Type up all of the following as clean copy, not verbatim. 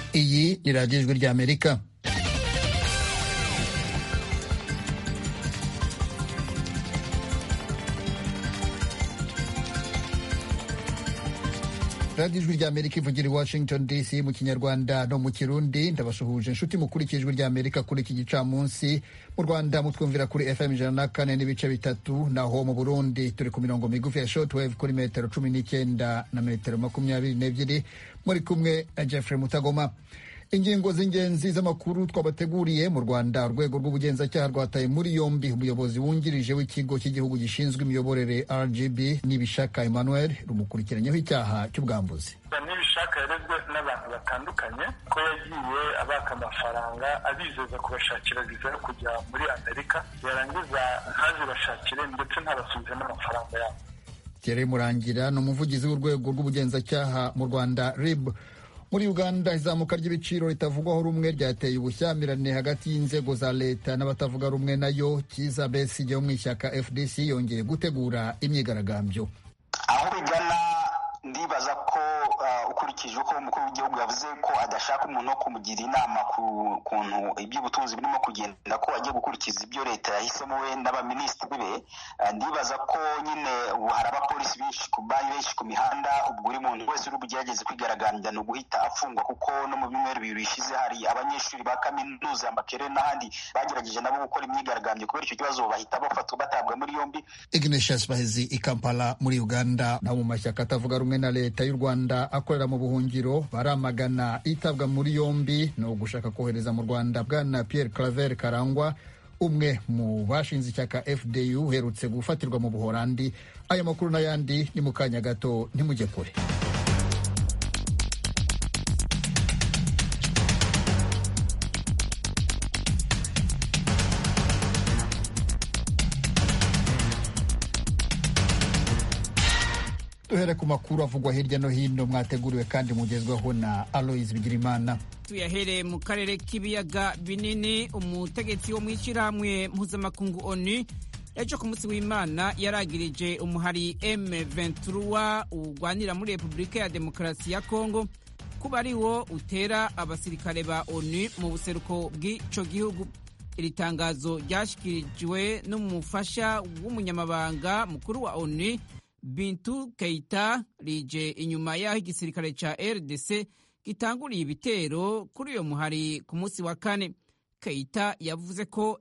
Iyi ni radiyo ijwi ry'Amerika. radiyo ijwi ry'Amerika ivugira i Washington DC mu kinyarwanda no mu kirundi. Ndabasuhuje inshuti mukurikije ijwi ry'Amerika kuri iki gicamunsi. Mu Rwanda mutwumvira kuri FM 104 n'ibice bitatu, naho mu Burundi turi ku mirongo migufi ya shortwave kuri metero 19 na metero 22. Muri kumwe na Jeffrey Mutagoma. Ingingo z'ingenzi z'amakuru twabateguriye: mu Rwanda urwego rw'ubugenzacyaha rwataye muri yombi umuyobozi wungirije w'ikigo cy'igihugu gishinzwe imiyoborere RGB Nibishaka Emmanuel rumukurikiranyeho icyaha cy'ubwambuzi. Nibishaka yarezwe n'abantu batandukanye ko yagiye abaka amafaranga abizeza kubashakira viza yo kujya muri Amerika, yarangiza ntazibashakire ndetse ntabasubize n'amafaranga yabo. Thierry Murangira ni umuvugizi w'urwego rw'ubugenzacyaha mu Rwanda RIB. Muri Uganda izamuka ry'ibiciro ritavugwaho rumwe ryateye ubushyamirane hagati y'inzego za leta n'abatavuga rumwe nayo. Kiza Besigye wo mu ishyaka FDC yongeye gutegura imyigaragambyo. Aho bigana ndibaza ko ukurikije uko umukuru w'igihugu yavuze ko adashaka umuntu wo kumugira inama ku kuntu iby'ubutunzi birimo kugenda, ko agiye gukurikiza ibyo leta yahisemo we n'abaminisitiri be. Ndibaza ko nyine ubu hari abapolisi benshi ku mihanda, ubwo buri muntu wese uri bugerageze kwigaragambya no guhita afungwa, kuko no mu bimero bibiri bishize hari abanyeshuri ba kaminuza ya Makerere n'ahandi bagerageje nabo gukora imyigaragambyo kubera icyo kibazo, bahita bafatwa batabwa muri yombi. Ignatius Bahezi i Kampala muri Uganda. Naho mu mashyaka atavuga rumwe na leta y'u Rwanda akorera mu buhungiro baramagana itabwa muri yombi no gushaka kohereza mu Rwanda bwana Pierre Claver Karangwa, umwe mu bashinze ishyaka FDU uherutse gufatirwa mu Buholandi. Aya makuru n'ayandi ni mu kanya gato, ntimujye kure. Duhere ku makuru avugwa hirya no hino mwateguriwe kandi mugezwaho na Aloys Bigirimana. Tuyahere mu karere k'ibiyaga binini. Umutegetsi wo mw'ishyirahamwe mpuzamakungu ONU ejo ku munsi w'Imana yaragirije umuhari M23 ugwanira muri Repubulika ya Demokarasi ya Kongo kuba ari wo utera abasirikare ba ONU mu buseruko bw'ico gihugu. Iri tangazo ryashikirijwe n'umufasha w'umunyamabanga mukuru wa ONU Bintu Keita rije inyuma y'aho igisirikare ca RDC gitanguriye ibitero kuri uyo muhari ku munsi wa kane. Keita yavuze ko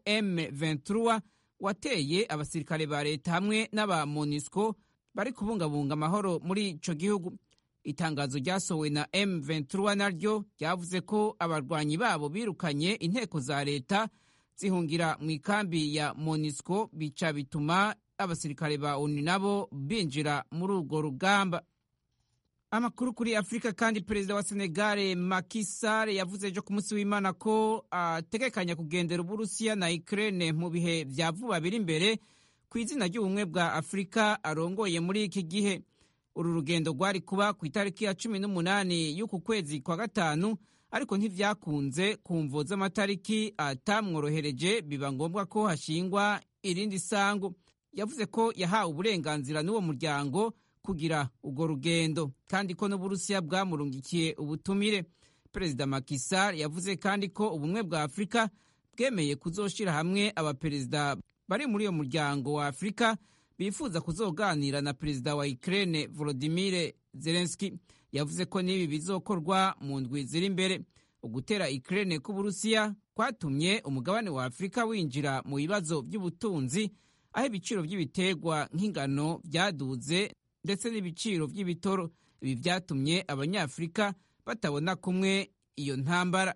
M23 wateye abasirikare ba leta hamwe n'aba MONUSCO bari kubungabunga amahoro muri ico gihugu. Itangazo ryasohowe na M23 naryo ryavuze ko abarwanyi babo birukanye inteko za leta zihungira mu ikambi ya MONUSCO, bica bituma abasirikare ba ONU nabo binjira muri urwo rugamba. Amakuru kuri Afrika kandi, perezida wa Senegal Macky Sall yavuze ejo ku munsi w'Imana ko ategekanya kugendera Uburusiya na Ukraine mu bihe vya vuba biri imbere ku izina ry'ubumwe bwa Afrika arongoye muri iki gihe. Uru rugendo rwari kuba ku itariki ya 18 y'uku kwezi kwa gatanu, ariko ntivyakunze ku mvo z'amatariki atamworohereje, biba ngombwa ko hashingwa irindi sango. Yavuze ko yahawe uburenganzira n'uwo muryango kugira urwo rugendo kandi ko n'Uburusiya bwamurungikiye ubutumire. Perezida Macky Sall yavuze kandi ko ubumwe bwa Afrika bwemeye kuzoshira hamwe abaperezida bari muri uyo muryango wa Afrika bifuza kuzoganira na perezida wa Ukraine Volodymyr Zelensky. Yavuze ko n'ibi bizokorwa mu ndwi ziri imbere. Ugutera Ukraine k'Uburusiya kwatumye umugabane wa Afrika winjira mu bibazo by'ubutunzi, aho ibiciro by'ibiterwa nk'ingano byaduze ndetse n'ibiciro by'ibitoro. Ibi byatumye abanyafurika batabona kumwe iyo ntambara.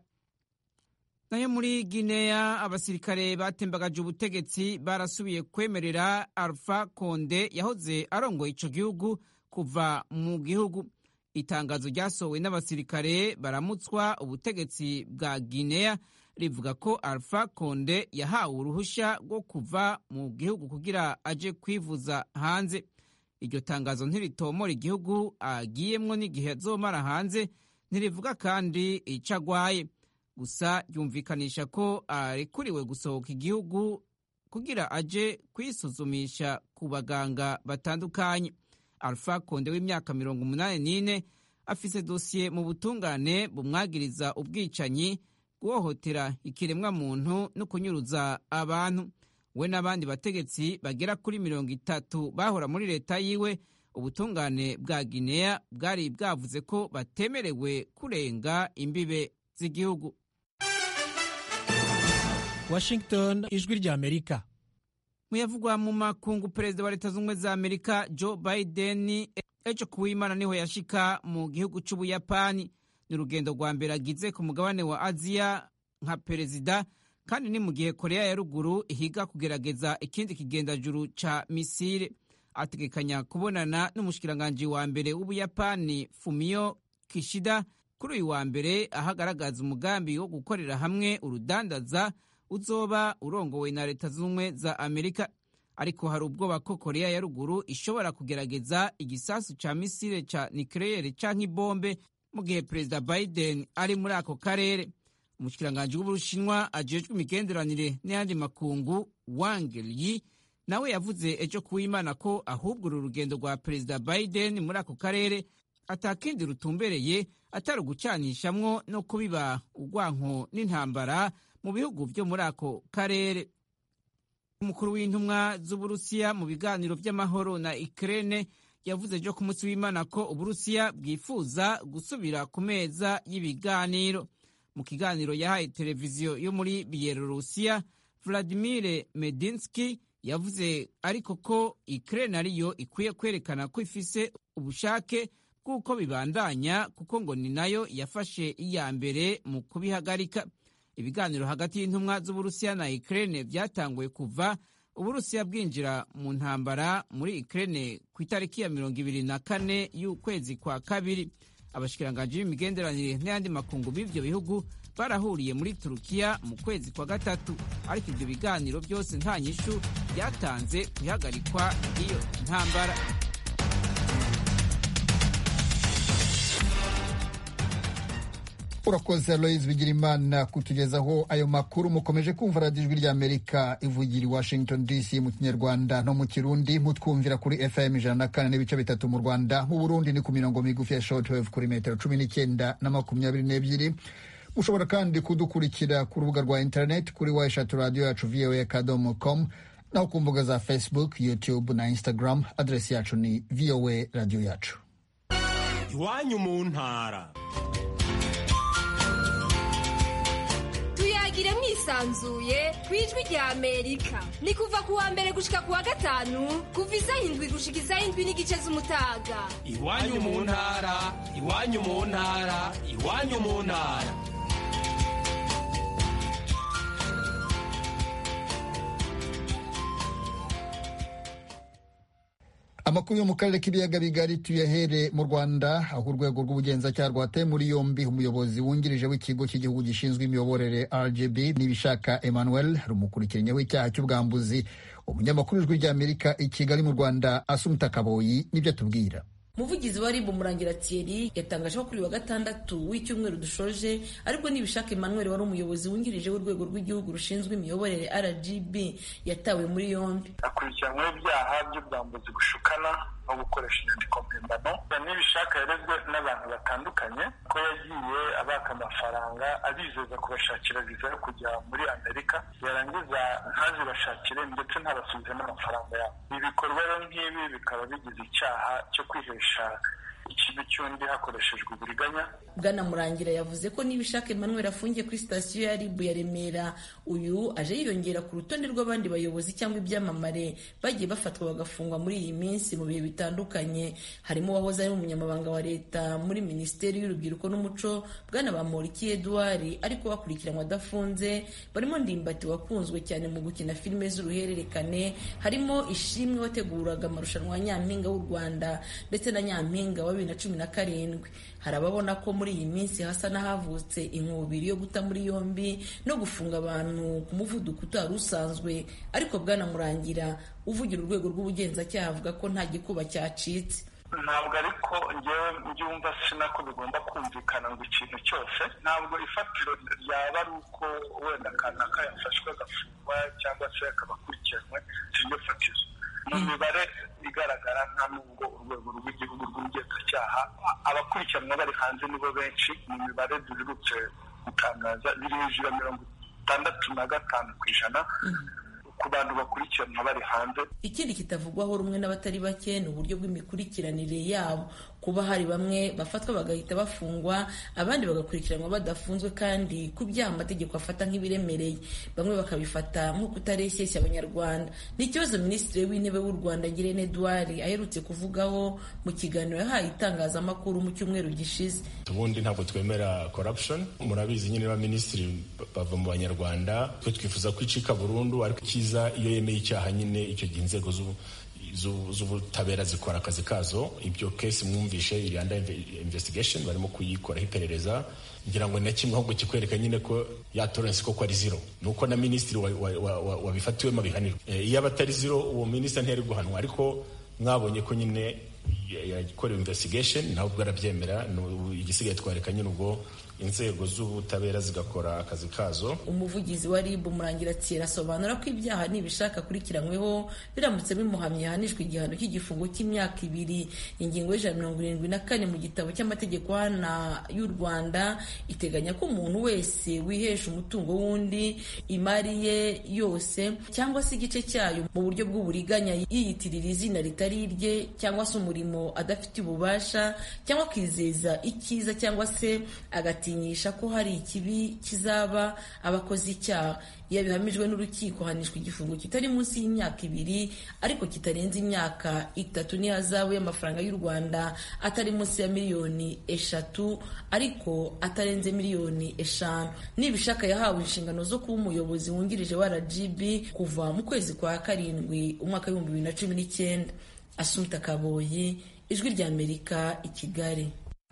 Nayo muri Guinea, abasirikare batembagaje ubutegetsi barasubiye kwemerera Alpha Condé yahoze arongoye ico gihugu kuva mu gihugu. Itangazo ryasohowe n'abasirikare baramutswa ubutegetsi bwa Guinea rivuga ko Alpha Condé yahawe uruhusha rwo kuva mu gihugu kugira aje kwivuza hanze. Iryo tangazo ntiritomora igihugu agiyemwo n'igihe azomara hanze, ntirivuga kandi ico agwaye. Gusa ryumvikanisha ko arekuriwe gusohoka igihugu kugira aje kwisuzumisha ku baganga batandukanye. Alpha Condé w'imyaka 84 afise dosiye mu butungane bumwagiriza ubwicanyi, guhohotera ikiremwa muntu no kunyuruza abantu. We n'abandi bategetsi bagera kuri 30 bahora muri leta yiwe, ubutungane bwa Guinea bwari bwavuze ko batemerewe kurenga imbibe z'igihugu. Washington, ijwi rya Amerika. Muyavugwa mu makungu, perezida wa leta z'ubumwe za Amerika Joe Biden ejo kuw'Imana niho yashika mu gihugu c'Ubuyapani. Ni urugendo rwa mbere agize ku mugabane wa Aziya nka perezida, kandi ni mu gihe Korea ya ruguru ihiga kugerageza ikindi kigendajuru ca misile. Ategekanya kubonana n'umushikiranganji wa mbere w'Ubuyapani Fumio Kishida kuri uyu wa mbere, ahagaragaza umugambi wo gukorera hamwe urudandaza uzoba urongowe na leta z'ubumwe za Amerika. Ariko hari ubwoba ko Korea ya ruguru ishobora kugerageza igisasu ca misile ca nucleaire canke ibombe mu gihe perezida Biden ari muri ako karere. Umushikiranganji w'Ubushinwa ajejwe imigenderanire n'ayandi makungu Wang Yi nawe yavuze ejo kuw'Imana ko ahubwo uru rugendo rwa perezida Biden muri ako karere atakindi rutumbereye atari ugucanishamwo no kubiba urwanko n'intambara mu bihugu vyo muri ako karere. Umukuru w'intumwa z'Uburusiya mu biganiro vy'amahoro na Ukraine yavuze ejo ku munsi w'Imana ko Uburusiya bwifuza gusubira ku meza y'ibiganiro. Mu kiganiro yahaye televiziyo yo muri Bielorusiya, Vladimir Medinsky yavuze ariko ko Ukraine ariyo ikwiye kwerekana ko ifise ubushake bw'uko bibandanya, kuko ngo ni nayo yafashe iya mbere mu kubihagarika. Ibiganiro hagati y'intumwa z'Uburusiya na Ukraine vyatanguye kuva Uburusiya bwinjira mu ntambara muri Ukraine ku itariki ya 24 y'ukwezi kwa kabiri. Abashikiranganji b'imigenderanire n'ayandi makungu b'ivyo bihugu barahuriye muri Turukiya mu kwezi kwa gatatu, ariko ivyo biganiro byose nta nyishu byatanze kuhagarikwa iyo ntambara. Urakoze Aloys Bigirimana kutugezaho ayo makuru. Mukomeje kumva radiyo ijwi ry'Amerika ivugira i Washington DC mu Kinyarwanda no mu Kirundi, mutwumvira kuri FM 104.3 mu Rwanda. Mu Burundi ni ku mirongo migufi ya shortwave kuri metero 19 na 22. Mushobora kandi kudukurikira ku rubuga rwa internet kuri eshatu voa.com, naho ku mbuga za Facebook, YouTube na Instagram adresi yacu ni VOA Radio Yacu. Iwanyu mu ntara. Tuyagire mwisanzuye kwijwi rya Amerika. Ni kuva ku wa mbere gushika ku wa gatanu, kuva isaha 7 gushika isaha 7 n'igice z'umutaga. Iwanyu mu ntara, iwanyu mu ntara, iwanyu mu ntara. Amakuru yo mu karere k'ibiyaga bigari tuyahere mu Rwanda, aho urwego rw'ubugenzacyaha rwataye muri yombi umuyobozi wungirije w'ikigo cy'igihugu gishinzwe imiyoborere RGB Nibishaka Emmanuel, rumukurikiranyeho icyaha cy'ubwambuzi. Umunyamakuru w'ijwi ry'Amerika i Kigali mu Rwanda Asumta Kaboyi nibyo atubwira. Umuvugizi wa RIB Murangira Thierry yatangaje ko kuri wa gatandatu w'icyumweru dushoje aribwo Nibishaka Emmanuel wari umuyobozi wungirije w'urwego rw'igihugu rushinzwe imiyoborere RGB yatawe muri yombi. Akurikiranyweho ibyaha by'ubwambuzi bushukana no gukoresha inyandiko mpimbano. Nibishaka yarezwe n'abantu batandukanye ko yagiye abaka amafaranga abizeza kubashakira viza yo kujya muri Amerika, yarangiza ntazibashakire ndetse ntabasubize n'amafaranga yabo. Ibikorwa rero nk'ibi bikaba bigize icyaha cyo kwihesha ikintu cy'undi hakoreshejwe uburiganya. Bwana Murangira yavuze ko Nibishaka Emmanuel afungiye kuri sitasiyo ya RIB ya Remera. Uyu aje yiyongera ku rutonde rw'abandi bayobozi cyangwa ibyamamare bagiye bafatwa bagafungwa muri iyi minsi mu bihe bitandukanye. Harimo uwahoze ari umunyamabanga wa leta muri Minisiteri y'Urubyiruko n'Umuco Bwana Bamporiki Edouard, ariko bakurikiranwa adafunze. Barimo Ndimbati wakunzwe cyane mu gukina filime z'uruhererekane, harimo Ishimwe wateguraga amarushanwa ya Nyampinga w'u Rwanda ndetse na Nyampinga wa 2017. Hari ababona ko muri iyi minsi hasa n'ahavutse inkubiri yo guta muri yombi no gufunga abantu ku muvuduko utari usanzwe, ariko Bwana Murangira uvugira urwego rw'ubugenzacyaha avuga ko nta gikuba cyacitse. Ntabwo ariko njyewe mbyumva sinako bigomba kumvikana ngo ikintu cyose, ntabwo ifatiro ryaba ari uko wenda kanaka yafashwe agafungwa cyangwa se akaba akurikiranwe, siryo fatizo. Mu mibare igaragara nta nubwo urwego rw'igihugu rw'ubugenzacyaha abakurikiranwa bari hanze nibo benshi. Mu mibare duherutse gutangaza biri hejuru ya 65% ku bantu bakurikiranwa bari hanze. Ikindi kitavugwaho rumwe n'abatari bake ni uburyo bw'imikurikiranire yabo, kuba hari bamwe bafatwa bagahita bafungwa, abandi bagakurikiranwa badafunzwe kandi ku byaha amategeko afata nk'ibiremereye, bamwe bakabifata nko kutareshyeshya abanyarwanda. Ni ikibazo Minisitiri w'Intebe w'u Rwanda Ngirente Edouard aherutse kuvugaho mu kiganiro yahaye itangazamakuru mu cyumweru gishize. Ubundi ntabwo twemera corruption, murabizi nyine ba minisitiri bava mu banyarwanda, twe twifuza kwicika burundu, ariko kiza iyo yemeye icyaha nyine icyo gihe inzego z'ubutabera zikora akazi kazo. Ibyo case mwumvishe iri under investigation, barimo kuyikoraho iperereza. Ngira ngo na kimwe ahubwo kikwereka nyine ko ya tolerance koko ari zero, nuko na minisitiri wabifatiwemo bihanirwa. Iyo abatari zero uwo minisitiri ntiyari guhanwa, ariko mwabonye ko nyine yakorewe investigation ntabwo arabyemera. Igisigaye twareka nyine ubwo inzego z'ubutabera zigakora akazi kazo. Umuvugizi wa RIB Murangira asobanura ko ibyaha nibishaka kurikiranyweho biramutse bimuhamye yahanishwa igihano cy'igifungo cy'imyaka 2. Ingingo y'174 mu gitabo cy'amategeko hana y'u Rwanda iteganya ko umuntu wese wihesha umutungo w'undi, imari ye yose cyangwa se igice cyayo mu buryo bw'uburiganya, yiyitirira izina ritari irye cyangwa se umurimo adafite ububasha, cyangwa kwizeza icyiza cyangwa se agatinyisha ko hari ikibi kizaba abakoze icyaha. Iyo bihamijwe n'urukiko hanishwa igifungo kitari munsi y'imyaka 2 ariko kitarenze imyaka 3 n'ihazabu y'amafaranga y'u Rwanda atari munsi ya miliyoni 3 ariko atarenze miliyoni 5. Nibishaka yahawe inshingano zo kuba umuyobozi wungirije wa RGB kuva mu kwezi kwa 7 umwaka wa 2019. Assumpta Kaboyi, Ijwi ry'Amerika, i Kigali.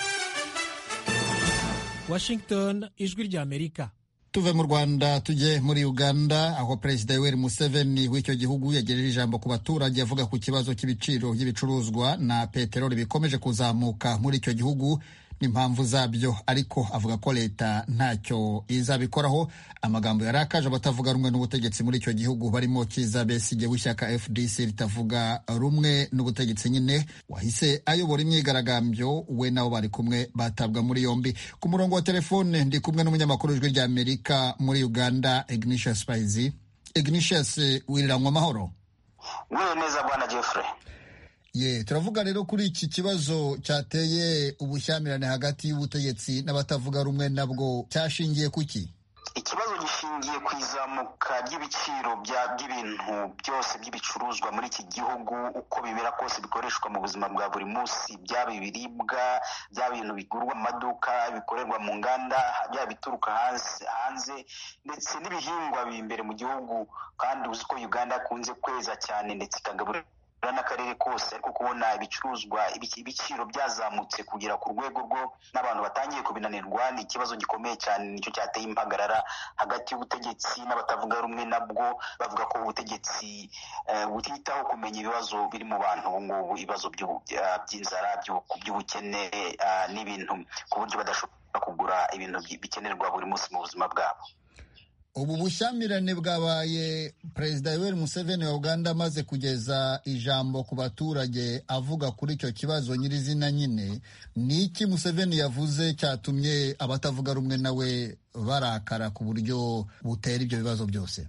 Washington, Ijwi ry'Amerika. Tuve mu Rwanda tujye muri Uganda, aho Perezida Yoweri Museveni w'icyo gihugu yagejeje ijambo ku baturage avuga ku kibazo cy'ibiciro by'ibicuruzwa na peteroli bikomeje kuzamuka muri icyo gihugu n'impamvu zabyo, ariko avuga ko leta ntacyo izabikoraho. Amagambo yarakaje abatavuga rumwe n'ubutegetsi muri icyo gihugu, barimo Kizza Besigye w'ishyaka FDC ritavuga rumwe n'ubutegetsi nyine wahise ayobora imyigaragambyo. We nabo bari kumwe batabwa muri yombi. Ku murongo wa telefone ndi kumwe n'umunyamakuru w'Ijwi ry'Amerika muri Uganda, Ignatius Bahizi. Ignatius, wiriranywe amahoro? Mwe neza bwana Jeffrey. Turavuga rero kuri iki kibazo cyateye ubushyamirane hagati y'ubutegetsi n'abatavuga rumwe nabwo, cyashingiye kuki? Ikibazo gishingiye ku izamuka ry'ibiciro by'ibintu byose by'ibicuruzwa muri iki gihugu, uko bimera kose bikoreshwa mu buzima bwa buri munsi, byaba ibiribwa, byaba ibintu bigurwa mu maduka, bikorerwa mu nganda, byaba bituruka hanze ndetse n'ibihingwa biri imbere mu gihugu. Kandi uzi ko Uganda akunze kweza cyane ndetse ikagaburira n'akarere kose, ariko kubona ibiciro byazamutse kugera ku rwego rwo n'abantu batangiye kubinanirwa ni ikibazo gikomeye cyane. Nicyo cyateye impagarara hagati y'ubutegetsi n'abatavuga rumwe nabwo, bavuga ko ubutegetsi butitaho kumenya ibibazo biri mu bantu ubu ngubu, ibibazo by'inzara, by'ubukene n'ibintu, ku buryo badashobora kugura ibintu bikenerwa buri munsi mu buzima bwabo. Ubu bushyamirane bwabaye Perezida Yoweri Museveni wa Uganda amaze kugeza ijambo ku baturage avuga kuri icyo kibazo nyirizina nyine. Ni iki Museveni yavuze cyatumye abatavuga rumwe nawe barakara ku buryo butera ibyo bibazo byose?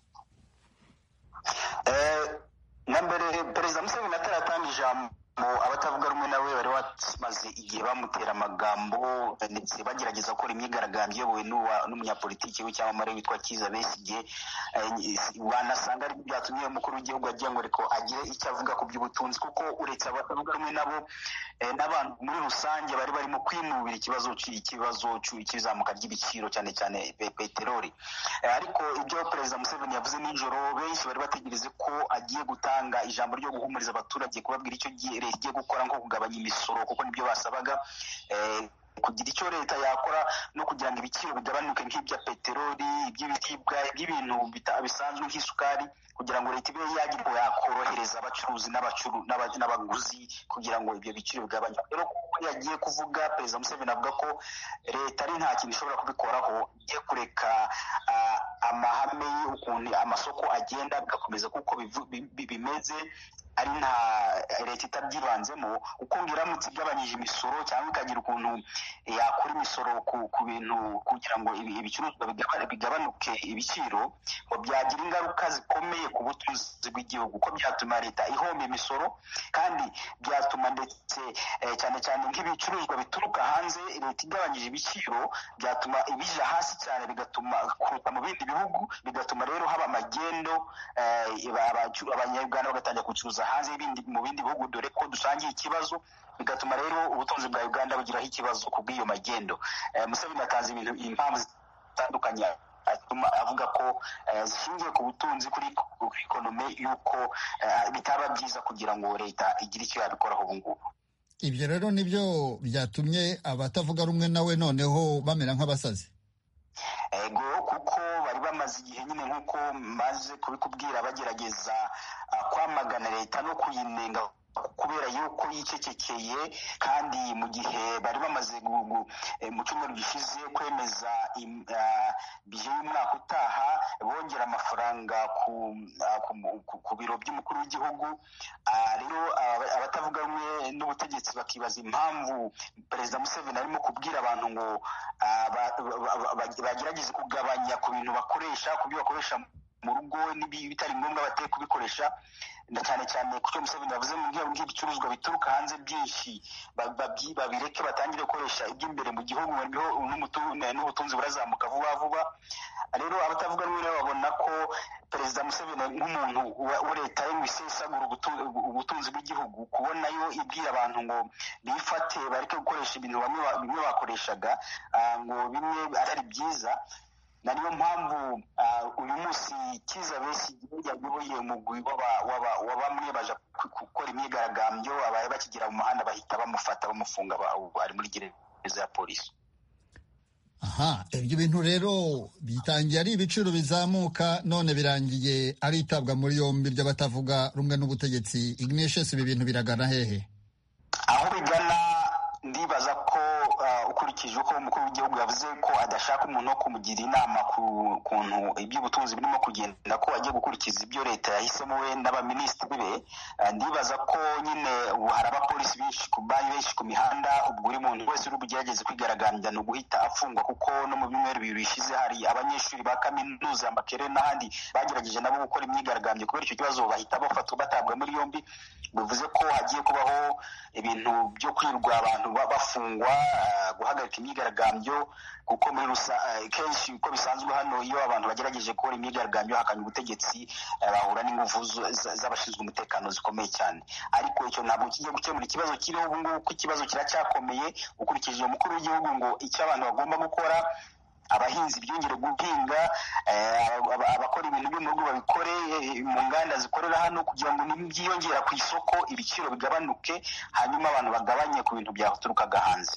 Na mbere Perezida Museveni ataratanga ijambo, abatavuga rumwe nawe bari bamaze igihe bamutera amagambo ndetse bagerageza gukora imyigaragambyo iyobowe n'umunyapolitiki w'icyamamare witwa Kizza Besigye. Wanasanga ari byatumye umukuru w'igihugu agira ngo reko agire icyo avuga ku by'ubutunzi, kuko uretse abatavuga rumwe nabo n'abantu muri rusange bari barimo kwinubira ikibazo cy'izamuka ry'ibiciro cyane cyane peteroli. Ariko ibyo Perezida Museveni yavuze nijoro, benshi bari bategereze ko agiye gutanga ijambo ryo guhumuriza abaturage, kubabwira icyo leta igiye gukora nko kugabanya imisoro, kuko nibyo basabaga, kugira icyo leta yakora no kugira ngo ibiciro bigabanuke nk'ibya peteroli, iby'ibiribwa, iby'ibintu bisanzwe nk'isukari, kugira ngo leta ibe yakorohereza abacuruzi n'abaguzi kugira ngo ibyo biciro bigabanywe. Rero yagiye kuvuga, Perezida Museveni avuga ko leta ari nta kintu ishobora kubikoraho, igiye kureka amahame y'ukuntu amasoko agenda bigakomeza kuko bimeze, ari nta leta itabyibanzemo, uko ngo iramutse igabanyije imisoro cyangwa ikagira ukuntu yakora imisoro ku bintu kugira ngo ibicuruzwa bigabanuke ibiciro, ngo byagira ingaruka zikomeye ku butunzi bw'igihugu, ko byatuma leta ihomba imisoro, kandi byatuma ndetse cyane cyane nk'ibicuruzwa bituruka hanze leta igabanyije ibiciro, byatuma ibija hasi cyane, bigatuma kuruta mu bindi bihugu, bigatuma rero haba amagendo, abanyarwanda bagatangira gucuruza hanze mu bindi bihugu, dore ko dusangiye ikibazo, bigatuma rero ubutunzi bwa Uganda bugiraho ikibazo ku bw'iyo magendo. Museveni atanze impamvu zitandukanye atuma avuga ko zishingiye ku butunzi, kuri ekonome, yuko bitaba byiza kugira ngo leta igire icyo yabikoraho ubu ngubu. Ibyo rero nibyo byatumye abatavuga rumwe nawe noneho bamera nk'abasazi. Ego, kuko bari bamaze igihe nyine nk'uko maze kubikubwira bagerageza kwamagana leta no kuyinenga kubera yuko yicecekeye, kandi mu gihe bari bamaze mu cyumweru gishize kwemeza bije y'umwaka utaha bongera amafaranga ku biro by'umukuru w'igihugu. Rero abatavuga rumwe n'ubutegetsi bakibaza impamvu Perezida Museveni arimo kubwira abantu ngo bagerageze kugabanya ku bintu bakoresha, ku byo bakoresha mu rugo bitari ngombwa bateye kubikoresha, na cyane cyane kucyo Museveni yavuze mu bw'ibicuruzwa bituruka hanze byinshi babireke batangire gukoresha iby'imbere mu gihugu, n'ubutunzi burazamuka vuba vuba. Rero abatavuga rumwe babona ko Perezida Museveni nk'umuntu wa leta yo wisesagura ubutunzi bw'igihugu, kubona yo ibwira abantu ngo bifate bareke gukoresha ibintu bimwe bakoreshaga, ngo bimwe atari byiza. Na niyo mpamvu uyu munsi Kizza Besigye yayoboye umugwi wa bamwe baje gukora imyigaragambyo, abaye bakigera mu muhanda bahita bamufata bamufunga, ari muri gereza ya polisi. Aha, ibyo bintu rero bitangiye ari ibiciro bizamuka, none birangiye ari itabwa muri yombi ry'abatavuga rumwe n'ubutegetsi. Ignatius, ibi bintu biragana hehe? Aho bigana ndibaza ko ukurikije uko umukuru w'igihugu yavuze ko adashaka umuntu wo kumugira inama ku kuntu iby'ubutunzi birimo kugenda, ko agiye gukurikiza ibyo leta yahisemo we n'abaminisitiri be, ndibaza ko nyine ubu hari abapolisi benshi ku mihanda, ubwo buri muntu wese uri bugerageze kwigaragambya ni uguhita afungwa, kuko no mu byumweru bibiri bishize hari abanyeshuri ba kaminuza Makerere n'ahandi bagerageje nabo gukora imyigaragambyo kubera icyo kibazo, bahita bafatwa batabwa muri yombi. Bivuze ko hagiye kubaho ibintu byo kwirwa abantu bafungwa, guhagarika imyigaragambyo, kuko muri kenshi uko bisanzwe hano iyo abantu bagerageje gukora imyigaragambyo hakanya ubutegetsi, bahura n'ingufu z'abashinzwe umutekano zikomeye cyane. Ariko icyo ntabwo kigiye gukemura ikibazo kiriho ubu ngubu, ko ikibazo kiracyakomeye. Ukurikije umukuru w'igihugu ngo icyo abantu bagomba gukora, abahinzi byongere guhinga, abakora ibintu byo mu rugo babikore, mu nganda zikorera hano, kugira ngo nibyiyongera ku isoko ibiciro bigabanuke, hanyuma abantu bagabanye ku bintu byaturukaga hanze.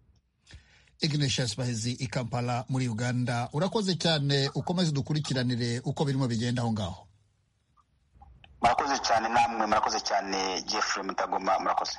Ignatius Bahezi i Kampala muri Uganda, urakoze cyane, ukomeze dukurikiranire uko birimo bigenda aho ngaho. Murakoze cyane namwe, murakoze cyane Jeffrey Mutagoma, murakoze.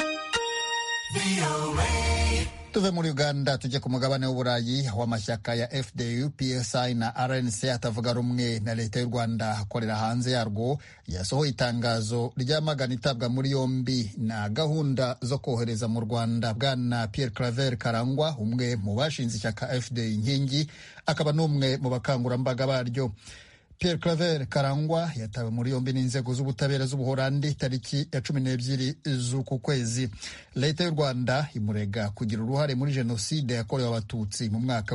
Tuve muri Uganda tujye ku mugabane w'Uburayi, aho amashyaka ya FDU, PSI na RNC atavuga rumwe na leta y'u Rwanda akorera hanze yarwo yasohoye itangazo ryamagana itabwa muri yombi na gahunda zo kohereza mu Rwanda bwana Pierre Claver Karangwa, umwe mu bashinze ishyaka FDU inkingi, akaba n'umwe mu bakangurambaga baryo. Pierre Claver Karangwa yatawe muri yombi n'inzego z'ubutabera z'Ubuholandi tariki ya 12 z'uku kwezi. Leta y'u Rwanda imurega kugira uruhare muri jenoside yakorewe Abatutsi mu mwaka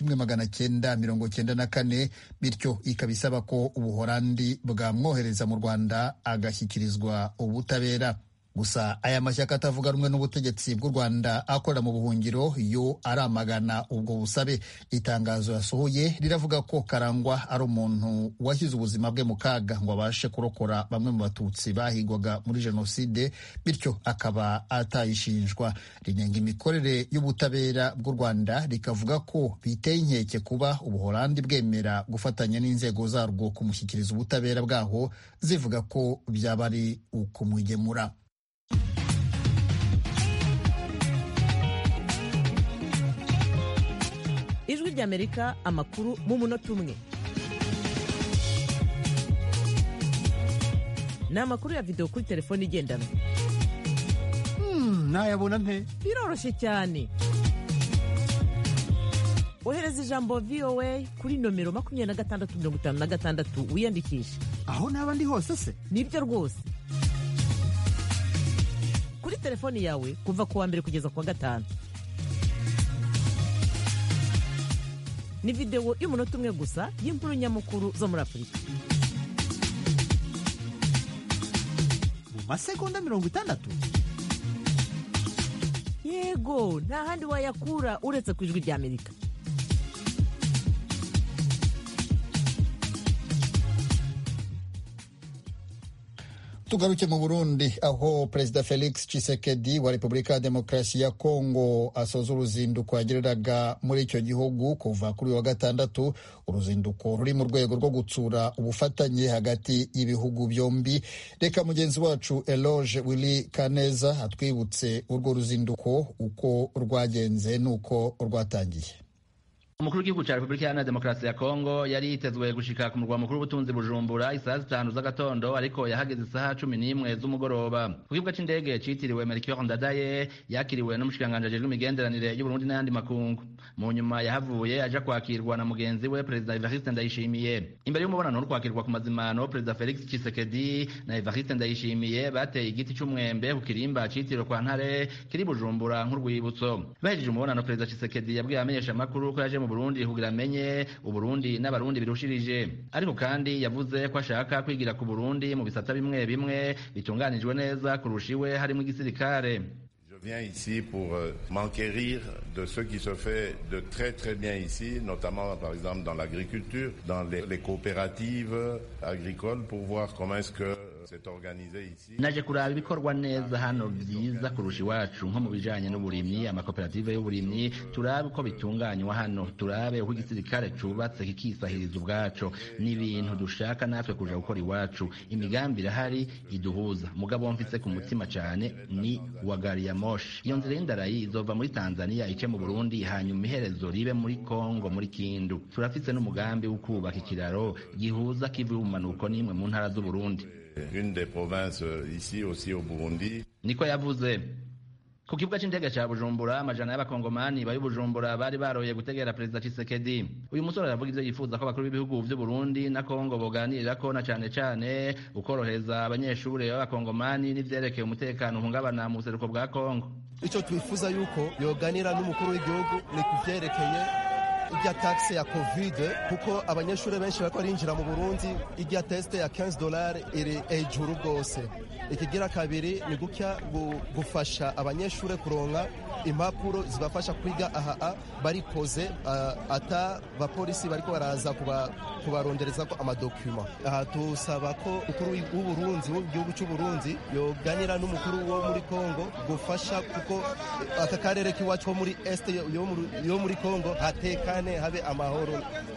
w'1994, bityo ikabisaba ko Ubuholandi bwamwohereza mu Rwanda agashyikirizwa ubutabera. Gusa aya mashyaka atavuga rumwe n'ubutegetsi bw'u Rwanda akorera mu buhungiro yo aramagana ubwo busabe. Itangazo yasohoye riravuga ko Karangwa ari umuntu washyize ubuzima bwe mu kaga ngo abashe kurokora bamwe mu Batutsi bahigwaga muri jenoside, bityo akaba atayishinjwa. Rinenga imikorere y'ubutabera bw'u Rwanda, rikavuga ko biteye inkeke kuba Ubuholandi bwemera gufatanya n'inzego zarwo kumushyikiriza ubutabera bwaho, zivuga ko byaba ari ukumugemura. Ijwi ry'Amerika, amakuru mu munota umwe. ni amakuru ya videwo kuri telefone igendanwa. Nayabona nte? Biroroshye cyane. Ohereza ijambo VOA kuri nomero 2656 wiyandikishe. Aho naba ndi hose se? Nibyo rwose. Kuri telefoni yawe kuva ku wa mbere kugeza ku wa gatanu. Ni videwo y'umunota umwe gusa y'inkuru nyamukuru zo muri Afurika. Mu masegonda 60? Yego, nta handi wayakura uretse ku Ijwi ry'Amerika. Tugaruke mu Burundi aho Perezida Felix Tshisekedi wa Repubulika ya Demokarasi ya Kongo asoza uruzinduko yagiriraga muri icyo gihugu kuva kuri wa gatandatu, uruzinduko ruri mu rwego rwo gutsura ubufatanye hagati y'ibihugu byombi. Reka mugenzi wacu Eloge Willy Kaneza atwibutse urwo ruzinduko uko rwagenze nuko rwatangiye. Umukuru w'igihugu cya Repubulika Iharanira Demokarasi ya Kongo yari yitezwe gushika ku murwa mukuru w'ubutunzi Bujumbura isaha 5 z'agatondo, ariko yahageze isaha 11 z'umugoroba. Ku kibuga c'indege citiriwe Melchior Ndadaye yakiriwe n'umushikanganje ajejwe imigenderanire y'u Burundi n'ayandi makungu. Mu nyuma yahavuye aja kwakirwa na mugenzi we Perezida Evariste Ndayishimiye. Imbere y'umubonano wo kwakirwa ku mazimano, Perezida Felix Tshisekedi na Evariste Ndayishimiye bateye igiti c'umwembe ku kirimba citiriwe kwa Ntare kiri Bujumbura nk'urwibutso. Bahejeje umubonano, Perezida Tshisekedi yabwiye amenyesha amakuru ko yaje mu Burundi kugira amenye Uburundi n'abarundi birushirije, ariko kandi yavuze ko ashaka kwigira ku Burundi mu bisata bimwe bimwe bitunganijwe neza kurushiwe harimo igisirikare. Je viens ici pour m'enquérir de ce qui se fait de très très bien ici, notamment par exemple dans l'agriculture, dans les coopératives agricoles, pour voir comment est-ce que c'est organisé ici. Naje kuraba ibikorwa neza hano byiza kurusha iwacu nko mu bijanye n'uburimyi, amakoperative y'uburimyi, turabe uko bitunganywa hano, turabe uko igisirikare cubatse kikisahiriza ubwaco, n'ibintu dushaka natwe kuja gukora iwacu. Imigambi irahari iduhuza, mugabo mfise ku mutima cane ni wa gari ya moshi. Iyo nzira y'indarayi izova muri Tanzania ice mu Burundi, hanyuma iherezo ribe muri Kongo muri Kindu. Turafise n'umugambi wo kubaka ikiraro gihuza kivu umanuko n'imwe mu ntara z'u Burundi. Une des provinces ici aussi au Burundi. Niko yavuze. Ku kibuga c'indege ca Bujumbura, amajana y'abakongomani bari Bujumbura bari baroye gutegera Perezida Tshisekedi. Uyu musore aravuga ivyo yifuza ko abakuru b'ibihugu vy'u Burundi na Kongo boganirako, na cane cane ukoroheza abanyeshure b'abakongomani n'ivyerekeye umutekano uhungabana mu buseruko bwa Kongo. Ico twifuza yuko yoganira n'umukuru w'igihugu ni kuvyerekeye irya taxe ya Covid, kuko abanyeshuri benshi bariko barinjira mu Burundi, irya teste ya $15 iri ejuru rwose. Ikigira kabiri ni gutya gufasha abanyeshuri kuronka impapuro zibafasha kwiga aha bari poze, ata bapolisi bariko baraza kubarondereza ko amadokuma. Aha tusaba ko ukuru w'Uburundi w'igihugu cy'u Burundi yoganira n'umukuru wo muri Kongo gufasha, kuko aka karere kiwacu muri este yo muri Kongo hatekane, habe amahoro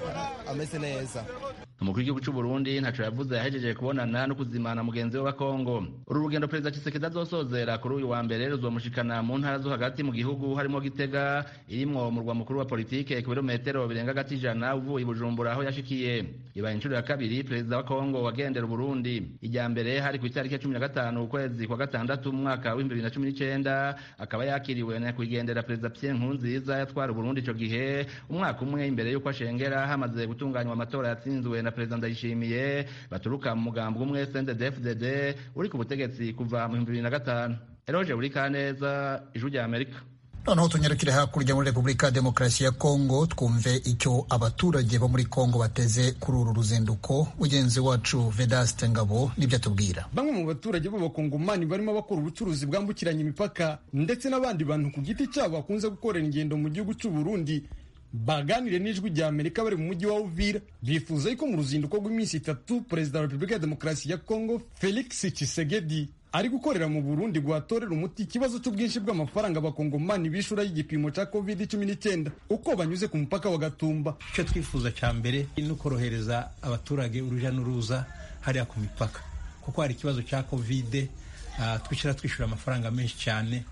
ameze neza. Umukuru w'igihugu cy'u Burundi ntaco yavuze, yahejeje kubonana no kuzimana mugenzi we wa Kongo. Uru rugendo Perezida Tshisekedi azosozera kuri uyu wa mbere ruzomushikana mu ntara zo hagati mu gihugu, harimo Gitega irimwo umurwa mukuru wa politike ku birometero birenga gati 100 uvuye i Bujumbura aho yashikiye. Ibaye inshuro ya kabiri Perezida wa Kongo wagendera Burundi. Ijya mbere hari ku itariki 15 ukwezi kwa gatandatu mu mwaka wa 2019, akaba yakiriwe na kugendera Perezida Pierre Nkurunziza yatwara Burundi ico gihe, umwaka umwe imbere yuko ashengera hamaze gutunganywa amatora yatsinzwe na Perezida Ndayishimiye baturuka mu mugambo umwe CNDD-FDD uri ku butegetsi kuva mu 2005. Eloge Willy Kaneza, Ijwi ry'Amerika. Noneho tunyarukire hakurya muri Repubulika ya Demokarasi ya Kongo, twumve icyo abaturage bo muri Kongo bateze kuri uru ruzinduko. Mugenzi wacu Vedaste Ngabo nibyo atubwira. Bamwe mu baturage b'abakongomani barimo bakora ubucuruzi bwambukiranya imipaka ndetse n'abandi bantu ku giti cyabo bakunze gukorera ingendo mu gihugu cy'u Burundi baganire n'Ijwi ry'Amerika bari mu mujyi wa Uvira, bifuza yuko mu ruzinduko rw'iminsi 3 Perezida wa Repubulika ya Demokarasi ya Kongo Felix Tshisekedi ari gukorera mu Burundi guhatorera umuti ikibazo cy'ubwinshi bw'amafaranga abakongomani bishura y'igipimo cya COVID-19 uko banyuze ku mupaka wa Gatumba. Icyo twifuza cya mbere ni ukorohereza abaturage uruja n'uruza hariya ku mipaka, kuko hari ikibazo cya COVID, twishyura amafaranga menshi cyane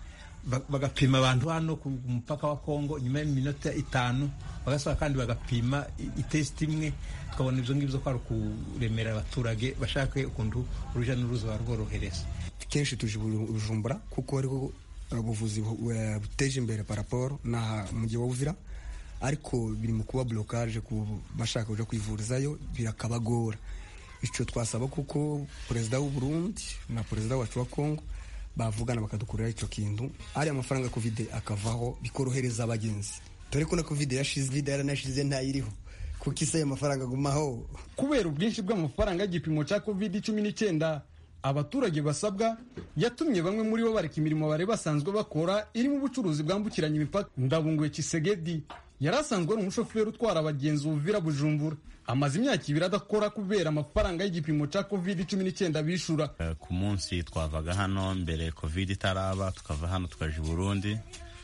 bagapima abantu hano ku mupaka wa Kongo nyuma y'iminota 5 bagasaba kandi bagapima itesti imwe tukabona ibyo ngibyo ko ari kuremera abaturage bashake ukuntu uruja n'uruza barworohereza. Kenshi tuje Bujumbura kuko ariko ubuvuzi buteje imbere paraporo na mujyi wa Uvira, ariko biri mu kuba blocage ku bashaka kuja kwivurizayo birakabagora. Ico twasaba kuko perezida w'u Burundi na perezida wacu wa Kongo bavugana bakadukurira ico kintu ari amafaranga covid akavaho bikorohereza abagenzi, dore ko na covid yashize yaranashize ntayiriho kuko isaye amafaranga gumaho. Kubera ubwinshi bw'amafaranga y'igipimo ca covid-19 abaturage basabwa yatumye bamwe muri bo bareka imirimo bari basanzwe bakora iri mu bucuruzi bwambukiranya imipaka. Ndabungwe Kisegedi yarasanzwe ari umushoferi utwara abagenzi Uvira Bujumbura, amaze imyaka 2 adakora kubera amafaranga y'igipimo ca covid-19 bishura. Ku munsi twavaga hano mbere covid itaraba, tukava hano tukaje Burundi.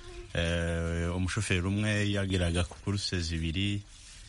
Umushoferi umwe yagiraga ku kuruse 2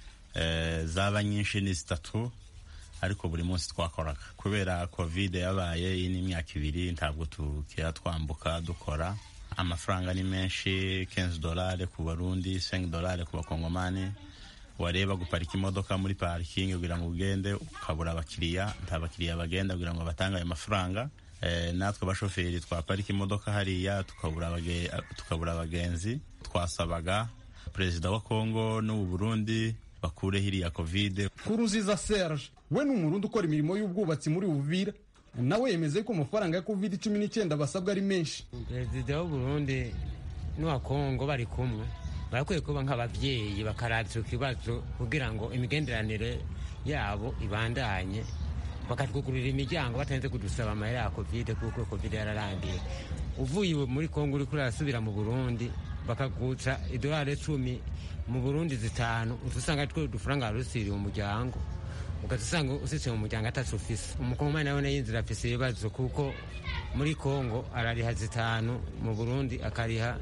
zaba nyinshi ni 3, ariko buri munsi twakoraga kubera covid yabaye n'imyaka 2 ntabwo tukira twambuka dukora. Amafaranga ni menshi, $15 ku Barundi, $5 ku Bakongomani. Wareba guparika imodoka muri parking kugira ngo ugende ukabura abakiriya, nta bakiriya bagenda kugira ngo batanga ayo mafaranga. Natwe bashoferi twaparika imodoka hariya tukabura abagenzi. Twasabaga perezida wa Kongo n'u Burundi bakure hiriya covid. Kuruziza Serge we n'umurundi ukora imirimo y'ubwubatsi muri Uvira, nawe yemeze ko amafaranga ya covid-19 basabwa ari menshi. Perezida w'u Burundi n'uwa Kongo bari kumwe barakwiye kuba nk'abavyeyi bakaratira ikibazo kugira ngo imigenderanire yabo ibandanye, bakatwugurira imiryango batarenze kudusaba amahera ya covid kuko covid yararangiye. Uvuye muri Kongo uri kurasubira mu Burundi bakaguca $10 mu Burundi 5, usanga twe dufaranga rusiri mu muryango, ugasanga usitse mu muryango atacufise. Umukongomani nawe yinzira afise ibibazo kuko muri Kongo arariha 5, mu Burundi akariha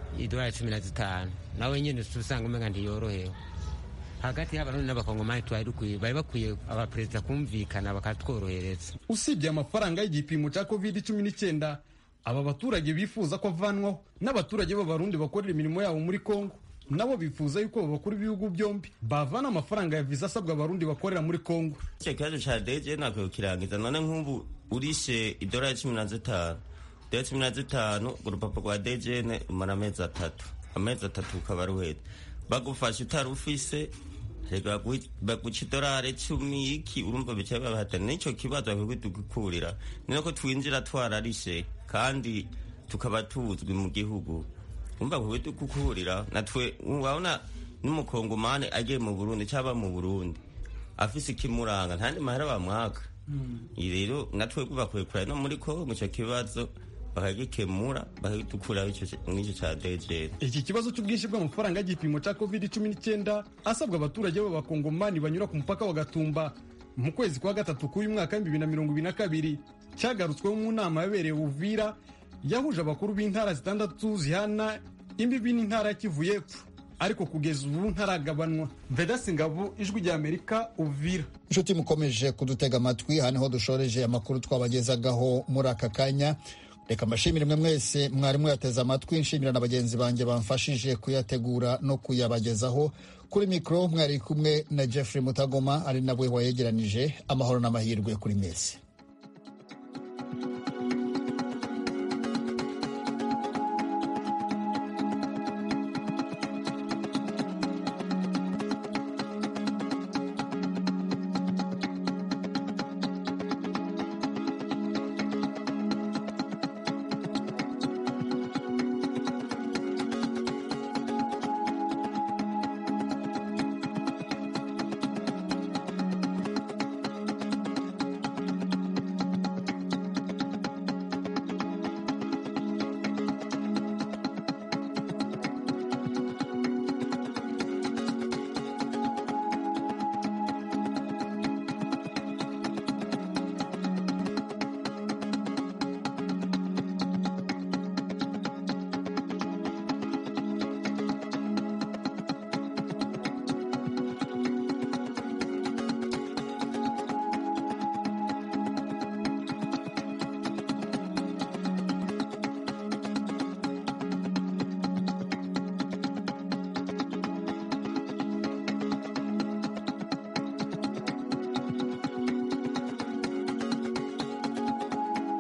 $15, nawe nyene usanga umenga ntiyorohewe. Hagati y'abarundi n'abakongomani bari bakwiye abaperezida kumvikana bakatworohereza. Usibye amafaranga y'igipimo ca covid-19 aba baturage bifuza ko avanwaho, n'abaturage b'abarundi bakorera imirimo yabo muri Kongo nabo bifuza yuko bakuru ibihugu byombi bavana amafaranga ya visa asabwa abarundi bakorera muri Kongo. Icyo kibazo ca DG nako kirangiza, none nk'ubu urishe $15, $15 urupapuro rwa DG umara amezi 3, amezi 3 ukaba ruhetse. Bagufasha utarufise baguca $10 iki, urumva bicaye babahata. Nico kibazo bakwiye tugikurira, niko twinjira twararishe kandi tukaba tuzwi mu gihugu. Umva ko tukukurira natwe wabona n'umukongomane agiye mu Burundi cyaba mu Burundi afise kimuranga ntandi mahera bamwaka. Rero natwe bakwiye kurana no muri Kongo cyo kibazo bakagikemura bakagitukura n'icyo ca DG. Iki kibazo cy'ubwinshi bw'amafaranga y'igipimo ca covid-19 asabwa abaturage b'abakongomani banyura ku mupaka wa Gatumba mu kwezi kwa 3 k'uyu mwaka 2022 cyagarutsweho mu nama yabereye Uvira yahuje abakuru b'intara 6 zihana imbibi n'intara Kivu y'Epfo, ariko kugeza ubu ntaragabanwa. Vedaste Ngabo, Ijwi ry'Amerika, Uvira. Inshuti mukomeje kudutega amatwi, haniho dushoreje amakuru twabagezagaho muri aka kanya. Reka mbashimire mwe mwese mwari mwateze amatwi, nshimira na bagenzi banjye bamfashije kuyategura no kuyabagezaho. Kuri mikro mwari kumwe na Jeffrey Mutagoma, ari nawe wayegeranije. Amahoro n'amahirwe kuri mwese.